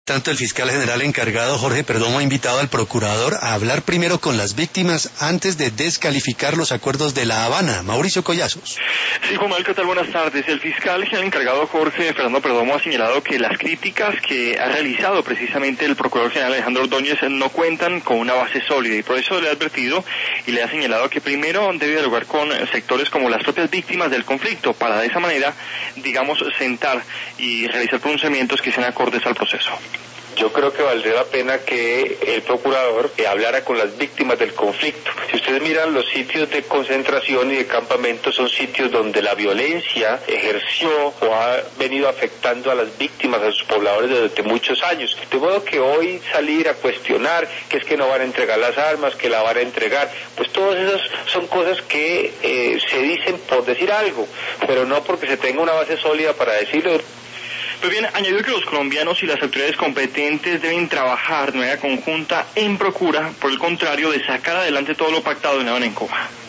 Tanto el fiscal general encargado Jorge Perdomo ha invitado al procurador a hablar primero con las víctimas antes de descalificar los acuerdos de La Habana. Mauricio Collazos. Sí, Juan Manuel, ¿qué tal? Buenas tardes. El fiscal general encargado Jorge Fernando Perdomo ha señalado que las críticas que ha realizado precisamente el procurador general Alejandro Ordóñez no cuentan con una base sólida y por eso le ha advertido y le ha señalado que primero debe dialogar con sectores como las propias víctimas del conflicto para de esa manera, digamos, sentar y realizar pronunciamientos que sean acordes al proceso. Yo creo que valdría la pena que el procurador hablara con las víctimas del conflicto. Si ustedes miran los sitios de concentración y de campamento, son sitios donde la violencia ejerció o ha venido afectando a las víctimas, a sus pobladores desde muchos años. De modo que hoy salir a cuestionar que es que no van a entregar las armas, que la van a entregar, pues todas esas son cosas que se dicen por decir algo, pero no porque se tenga una base sólida para decirlo. Pues bien, añadió que los colombianos y las autoridades competentes deben trabajar de manera conjunta en procura, por el contrario, de sacar adelante todo lo pactado en La Habana, en Cuba.